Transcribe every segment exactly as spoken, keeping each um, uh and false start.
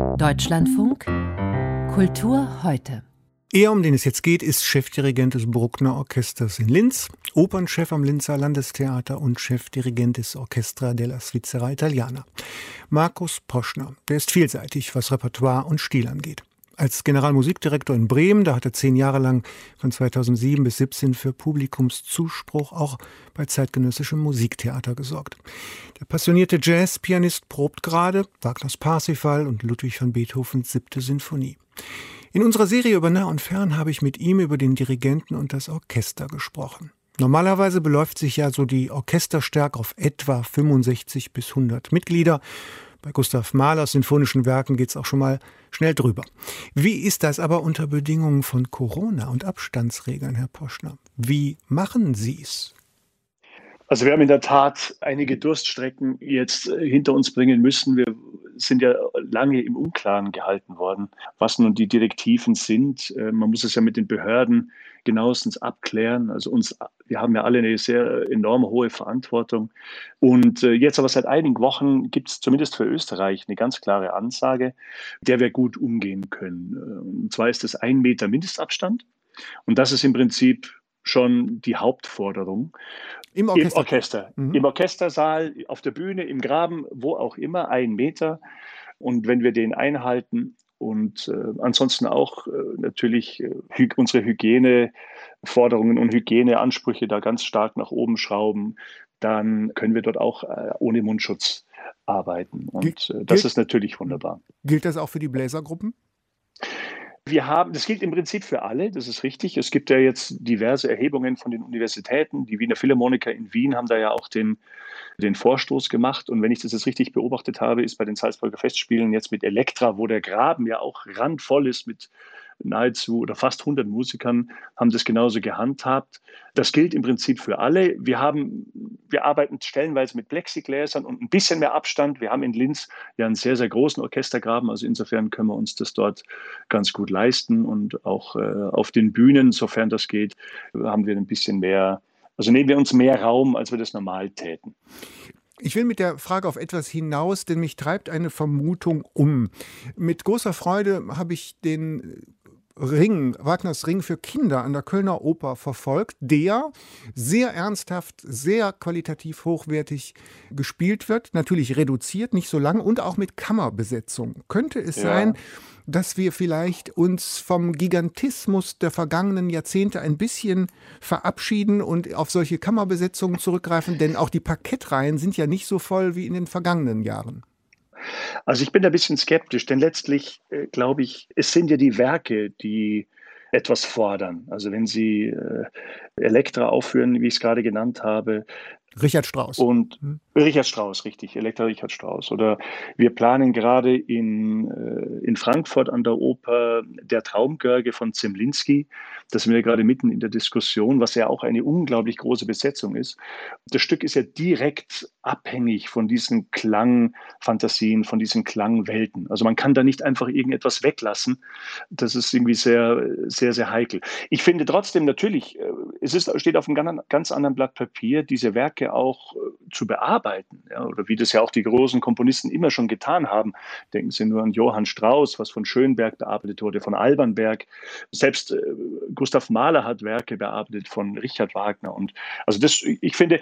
Deutschlandfunk Kultur heute. Er, um den es jetzt geht, ist Chefdirigent des Bruckner Orchesters in Linz, Opernchef am Linzer Landestheater und Chefdirigent des Orchestra della Svizzera Italiana. Markus Poschner, der ist vielseitig, was Repertoire und Stil angeht. Als Generalmusikdirektor in Bremen, da hat er zehn Jahre lang von zweitausendsieben bis siebzehn für Publikumszuspruch auch bei zeitgenössischem Musiktheater gesorgt. Der passionierte Jazzpianist probt gerade Wagners Parsifal und Ludwig van Beethovens siebte Sinfonie. In unserer Serie über Nah und Fern habe ich mit ihm über den Dirigenten und das Orchester gesprochen. Normalerweise beläuft sich ja so die Orchesterstärke auf etwa fünfundsechzig bis hundert Mitglieder. Bei Gustav Mahlers sinfonischen Werken geht es auch schon mal schnell drüber. Wie ist das aber unter Bedingungen von Corona und Abstandsregeln, Herr Poschner? Wie machen Sie es? Also wir haben in der Tat einige Durststrecken jetzt hinter uns bringen müssen. Wir sind ja lange im Unklaren gehalten worden, was nun die Direktiven sind. Man muss es ja mit den Behörden genauestens abklären. Also uns, wir haben ja alle eine sehr enorm hohe Verantwortung. Und jetzt aber seit einigen Wochen gibt es zumindest für Österreich eine ganz klare Ansage, der wir gut umgehen können. Und zwar ist es ein Meter Mindestabstand. Und das ist im Prinzip schon die Hauptforderung. Im Orchester. Im Orchester. Mhm. Im Orchestersaal, auf der Bühne, im Graben, wo auch immer, ein Meter. Und wenn wir den einhalten und äh, ansonsten auch äh, natürlich äh, hy- unsere Hygieneforderungen und Hygieneansprüche da ganz stark nach oben schrauben, dann können wir dort auch äh, ohne Mundschutz arbeiten. Und äh, das gilt, ist natürlich wunderbar. Gilt das auch für die Bläsergruppen? Wir haben, das gilt im Prinzip für alle, das ist richtig. Es gibt ja jetzt diverse Erhebungen von den Universitäten. Die Wiener Philharmoniker in Wien haben da ja auch den, den Vorstoß gemacht. Und wenn ich das jetzt richtig beobachtet habe, ist bei den Salzburger Festspielen jetzt mit Elektra, wo der Graben ja auch randvoll ist mit nahezu oder fast hundert Musikern, haben das genauso gehandhabt. Das gilt im Prinzip für alle. Wir haben, wir arbeiten stellenweise mit Plexigläsern und ein bisschen mehr Abstand. Wir haben in Linz ja einen sehr, sehr großen Orchestergraben. Also insofern können wir uns das dort ganz gut leisten. Und auch äh, auf den Bühnen, sofern das geht, haben wir ein bisschen mehr, also nehmen wir uns mehr Raum, als wir das normal täten. Ich will mit der Frage auf etwas hinaus, denn mich treibt eine Vermutung um. Mit großer Freude habe ich den Ring, Wagners Ring für Kinder an der Kölner Oper verfolgt, der sehr ernsthaft, sehr qualitativ hochwertig gespielt wird, natürlich reduziert, nicht so lang und auch mit Kammerbesetzung. Könnte es ja sein, dass wir vielleicht uns vom Gigantismus der vergangenen Jahrzehnte ein bisschen verabschieden und auf solche Kammerbesetzungen zurückgreifen? Denn auch die Parkettreihen sind ja nicht so voll wie in den vergangenen Jahren. Also ich bin ein bisschen skeptisch, denn letztlich äh, glaube ich, es sind ja die Werke, die etwas fordern. Also wenn Sie äh, Elektra aufführen, wie ich es gerade genannt habe. Richard Strauss. Und hm. Richard Strauss, richtig, Elektra Richard Strauss. Oder wir planen gerade in, äh, in Frankfurt an der Oper Der Traumgörge von Zemlinsky. Da sind wir gerade mitten in der Diskussion, was ja auch eine unglaublich große Besetzung ist. Das Stück ist ja direkt abhängig von diesen Klangfantasien, von diesen Klangwelten. Also man kann da nicht einfach irgendetwas weglassen. Das ist irgendwie sehr, sehr, sehr heikel. Ich finde trotzdem natürlich, es ist, steht auf einem ganz anderen Blatt Papier, diese Werke auch zu bearbeiten. Ja, oder wie das ja auch die großen Komponisten immer schon getan haben. Denken Sie nur an Johann Strauss, was von Schönberg bearbeitet wurde, von Albanberg. Selbst äh, Gustav Mahler hat Werke bearbeitet von Richard Wagner. Und also das, ich finde,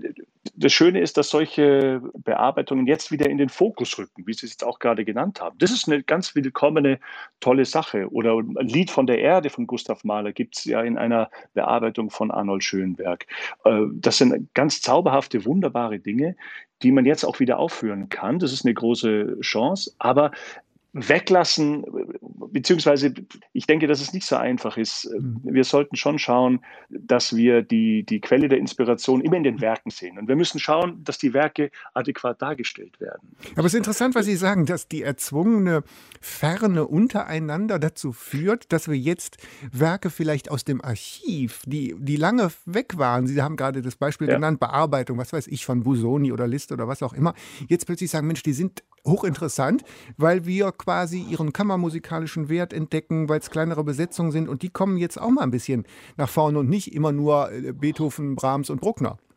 das Schöne ist, dass solche Bearbeitungen jetzt wieder in den Fokus rücken, wie Sie es jetzt auch gerade genannt haben. Das ist eine ganz willkommene, tolle Sache. Oder ein Lied von der Erde von Gustav Mahler gibt es ja in einer Bearbeitung von Arnold Schönberg. Äh, das sind ganz zauberhafte, wunderbare Dinge, die man jetzt auch wieder aufführen kann. Das ist eine große Chance, aber weglassen, beziehungsweise ich denke, dass es nicht so einfach ist. Wir sollten schon schauen, dass wir die, die Quelle der Inspiration immer in den Werken sehen. Und wir müssen schauen, dass die Werke adäquat dargestellt werden. Aber es ist interessant, was Sie sagen, dass die erzwungene Ferne untereinander dazu führt, dass wir jetzt Werke vielleicht aus dem Archiv, die, die lange weg waren, Sie haben gerade das Beispiel ja. genannt, Bearbeitung, was weiß ich, von Busoni oder Liszt oder was auch immer, jetzt plötzlich sagen, Mensch, die sind hochinteressant, weil wir quasi ihren kammermusikalischen Wert entdecken, weil es kleinere Besetzungen sind und die kommen jetzt auch mal ein bisschen nach vorne und nicht immer nur Beethoven, Brahms und Bruckner.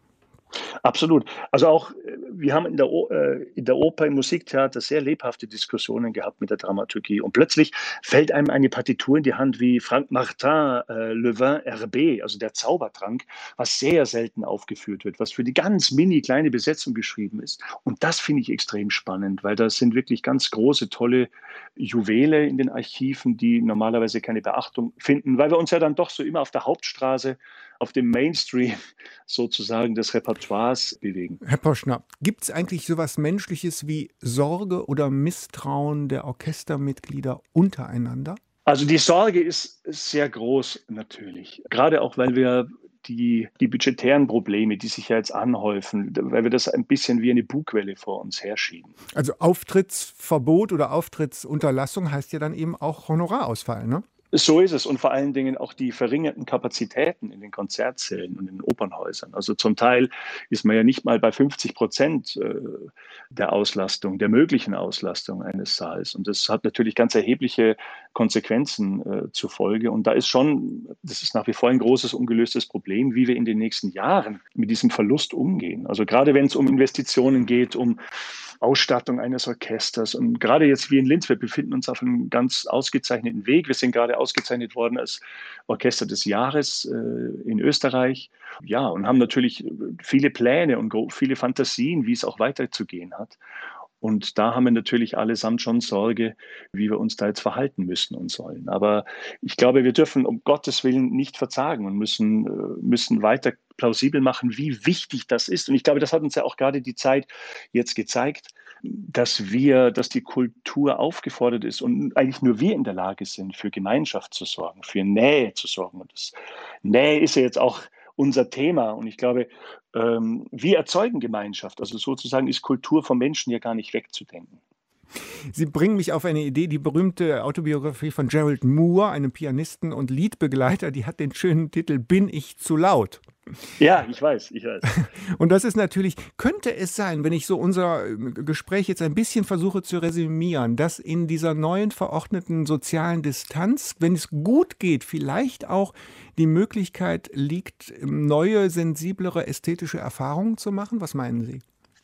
Absolut. Also auch, äh, wir haben in der, O- äh, in der Oper, im Musiktheater sehr lebhafte Diskussionen gehabt mit der Dramaturgie. Und plötzlich fällt einem eine Partitur in die Hand wie Frank Martin, äh, Le Vin R B, also der Zaubertrank, was sehr selten aufgeführt wird, was für die ganz mini kleine Besetzung geschrieben ist. Und das finde ich extrem spannend, weil das sind wirklich ganz große, tolle Juwele in den Archiven, die normalerweise keine Beachtung finden, weil wir uns ja dann doch so immer auf der Hauptstraße, auf dem Mainstream sozusagen des Repertoires bewegen. Herr Poschner, gibt es eigentlich sowas Menschliches wie Sorge oder Misstrauen der Orchestermitglieder untereinander? Also die Sorge ist sehr groß natürlich, gerade auch, weil wir die, die budgetären Probleme, die sich ja jetzt anhäufen, weil wir das ein bisschen wie eine Bugwelle vor uns herschieben. Also Auftrittsverbot oder Auftrittsunterlassung heißt ja dann eben auch Honorarausfall, ne? So ist es und vor allen Dingen auch die verringerten Kapazitäten in den Konzertsälen und in den Opernhäusern. Also zum Teil ist man ja nicht mal bei fünfzig Prozent äh, der Auslastung, der möglichen Auslastung eines Saals. Und das hat natürlich ganz erhebliche Konsequenzen äh, zur Folge. Und da ist schon, das ist nach wie vor ein großes ungelöstes Problem, wie wir in den nächsten Jahren mit diesem Verlust umgehen. Also gerade wenn es um Investitionen geht, um Ausstattung eines Orchesters. Und gerade jetzt wie in Linz, wir befinden uns auf einem ganz ausgezeichneten Weg. Wir sind gerade ausgezeichnet worden als Orchester des Jahres äh, in Österreich. Ja, und haben natürlich viele Pläne und viele Fantasien, wie es auch weiterzugehen hat. Und da haben wir natürlich allesamt schon Sorge, wie wir uns da jetzt verhalten müssen und sollen. Aber ich glaube, wir dürfen um Gottes Willen nicht verzagen und müssen, müssen weiter plausibel machen, wie wichtig das ist. Und ich glaube, das hat uns ja auch gerade die Zeit jetzt gezeigt, dass wir, dass die Kultur aufgefordert ist und eigentlich nur wir in der Lage sind, für Gemeinschaft zu sorgen, für Nähe zu sorgen. Und das Nähe ist ja jetzt auch unser Thema. Und ich glaube, ähm, wir erzeugen Gemeinschaft. Also sozusagen ist Kultur vom Menschen ja gar nicht wegzudenken. Sie bringen mich auf eine Idee, die berühmte Autobiografie von Gerald Moore, einem Pianisten und Liedbegleiter, die hat den schönen Titel Bin ich zu laut? Ja, ich weiß, ich weiß. Und das ist natürlich, könnte es sein, wenn ich so unser Gespräch jetzt ein bisschen versuche zu resümieren, dass in dieser neuen verordneten sozialen Distanz, wenn es gut geht, vielleicht auch die Möglichkeit liegt, neue, sensiblere, ästhetische Erfahrungen zu machen? Was meinen Sie?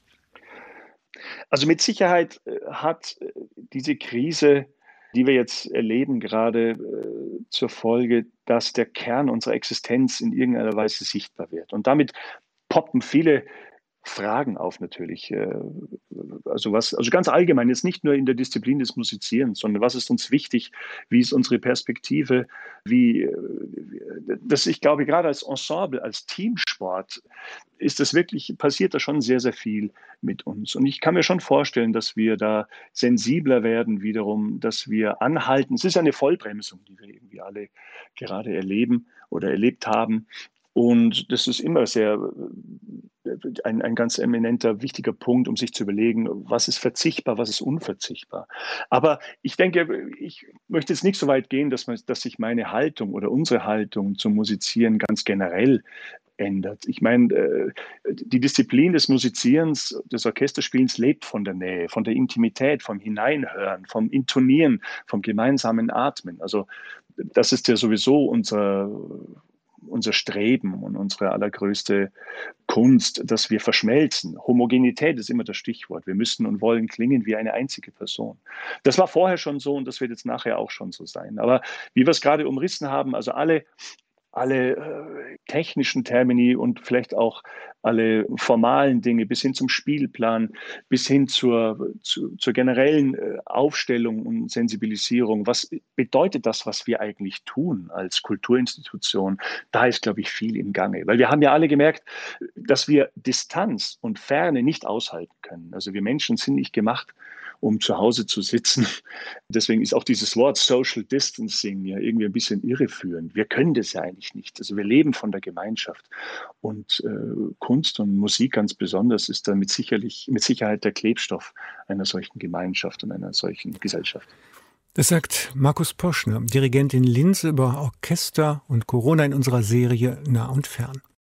Also mit Sicherheit hat diese Krise, die wir jetzt erleben, gerade äh, zur Folge, dass der Kern unserer Existenz in irgendeiner Weise sichtbar wird. Und damit poppen viele Fragen auf natürlich. Äh, also was, also ganz allgemein, jetzt nicht nur in der Disziplin des Musizierens, sondern was ist uns wichtig, wie ist unsere Perspektive, wie, das ich glaube, gerade als Ensemble, als Teamsport, ist das wirklich, passiert da schon sehr, sehr viel mit uns. Und ich kann mir schon vorstellen, dass wir da sensibler werden wiederum, dass wir anhalten. Es ist eine Vollbremsung, die wir irgendwie alle gerade erleben oder erlebt haben. Und das ist immer sehr ein, ein ganz eminenter, wichtiger Punkt, um sich zu überlegen, was ist verzichtbar, was ist unverzichtbar. Aber ich denke, ich möchte jetzt nicht so weit gehen, dass, man, dass sich meine Haltung oder unsere Haltung zum Musizieren ganz generell ändert. Ich meine, die Disziplin des Musizierens, des Orchesterspielens lebt von der Nähe, von der Intimität, vom Hineinhören, vom Intonieren, vom gemeinsamen Atmen. Also das ist ja sowieso unser unser Streben und unsere allergrößte Kunst, dass wir verschmelzen. Homogenität ist immer das Stichwort. Wir müssen und wollen klingen wie eine einzige Person. Das war vorher schon so und das wird jetzt nachher auch schon so sein. Aber wie wir es gerade umrissen haben, also alle alle äh, technischen Termini und vielleicht auch alle formalen Dinge bis hin zum Spielplan, bis hin zur, zu, zur generellen äh, Aufstellung und Sensibilisierung. Was bedeutet das, was wir eigentlich tun als Kulturinstitution? Da ist, glaube ich, viel im Gange. Weil wir haben ja alle gemerkt, dass wir Distanz und Ferne nicht aushalten können. Also wir Menschen sind nicht gemacht, um zu Hause zu sitzen. Deswegen ist auch dieses Wort Social Distancing ja irgendwie ein bisschen irreführend. Wir können das ja eigentlich nicht. Also wir leben von der Gemeinschaft. Und äh, Kunst und Musik ganz besonders ist da mit, sicherlich, mit Sicherheit der Klebstoff einer solchen Gemeinschaft und einer solchen Gesellschaft. Das sagt Markus Poschner, Dirigent in Linz, über Orchester und Corona in unserer Serie Nah und Fern.